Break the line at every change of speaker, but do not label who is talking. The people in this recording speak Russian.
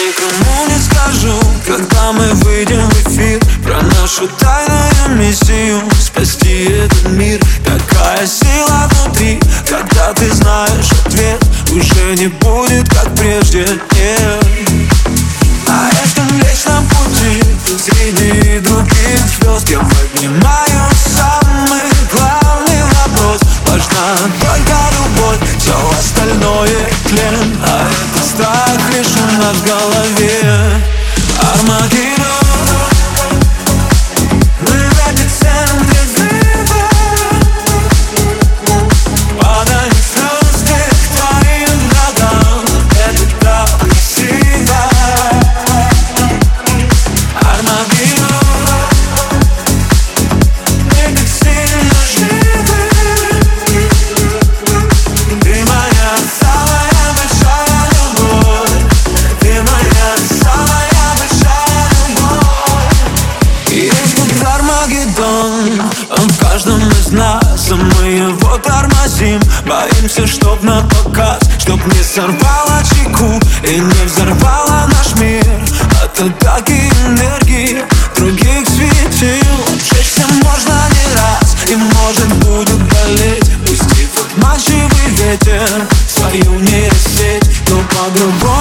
никому не скажу, когда мы выйдем в эфир, про нашу тайную миссию спасти этот мир. Такая сила внутри, когда ты знаешь ответ, уже не будет как прежде, нет. На этом вечном пути среди других звезд я поднимаю самый главный вопрос. Важна только любовь, все остальное тлен, а этот страх лишь у нас в голове. Армагеддон. Мы в эпицентре взрыва, падаем звезды к твоим ногам. Это так красиво. Армагеддон. Мы так сильно живы. Ты моя самая большая любовь. Ты моя самая большая любовь. Есть тут Армагеддон, он в каждом из нас, а мы его тормозим. Боимся, чтоб на показ, чтоб не сорвало чеку и не взорвало наш мир от атаки энергии других светил. Обжечься можно не раз, и может будет болеть. Пустив обманчивый ветер свою нейросеть, но по-другому